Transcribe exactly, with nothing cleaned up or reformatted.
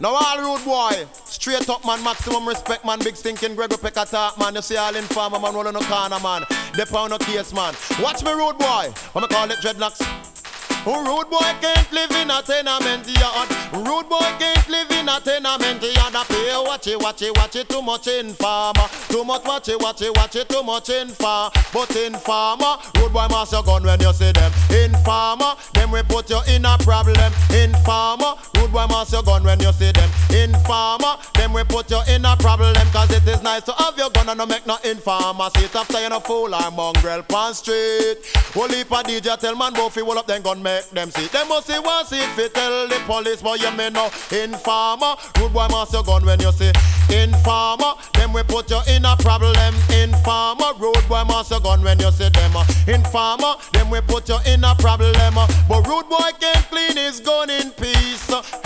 Now all rude boy, straight up man, maximum respect man, big stinking Gregor Peck attack man. You see all informer man, rolling no corner man, they pound no case man. Watch me rude boy, what me call it dreadlocks. Rude boy can't live in a tenement yard. Rude boy can't live in a tenement yard. I pay watch it, watch it, watch it too much in farmer. Too much watch it, watch it, watch it too much in farm. But in farmer, rude boy mass your gun when you see them. In farmer, them we put you in a problem. In farmer, rude boy mass your gun when you see them. In farmer, them we put you in a problem. Cause it is nice to have your gun and no make no informer. Sit after you no fool or mongrel pan street. Whole heap of D J tell man Buffy roll up then gun make them see. Them must see one see if it tell the police, but you may know. Informer, rude boy mass your gun when you see. Informer, them we put you in a problem. Informer, rude boy mass your gun when you see them. Informer, them we put you in a problem. But rude boy can't clean his gun in peace.